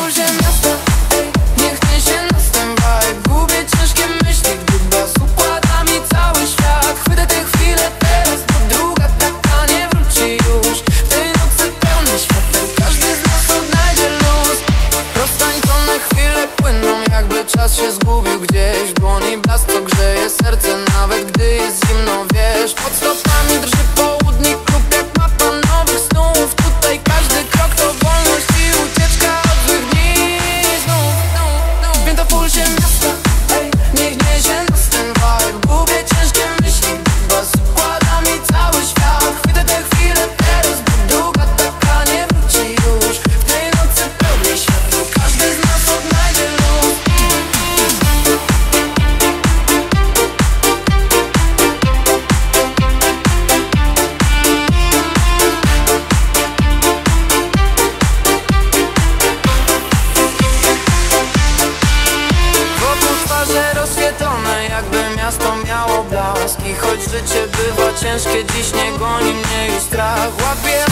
pulsie miasta, ej, niech niesie nas ten vibe. Gubię ciężkie myśli, gdy bas układa mi cały świat. Chwytę tę chwilę teraz, bo druga taka nie wróci już. W tej nocy pełnej świateł każdy z nas odnajdzie luz. Roztańczone chwile płyną, jakby czas się zgubił gdzieś. Dłoni blask, co grzeje serce, nawet gdy jest zimno, wiesz. Pod stopami drży południk lub jak mapa nowych snów. Tutaj każdy krok to wolność i ucieczka od złych dni. Znów święto w pulsie miasta, ej, niech niesie nas ten vibe. Gubię ciężkie myśli, bas układa mi cały świat. Chwytę tę chwilę teraz, bo druga taka nie wróci już. W tej nocy pełnej światła każdy z nas odnajdzie luz. Wokół twarze rozświetlone, jakby miasto miało blask. I choć życie bywa ciężkie, dziś nie goni mnie już strach. Łapię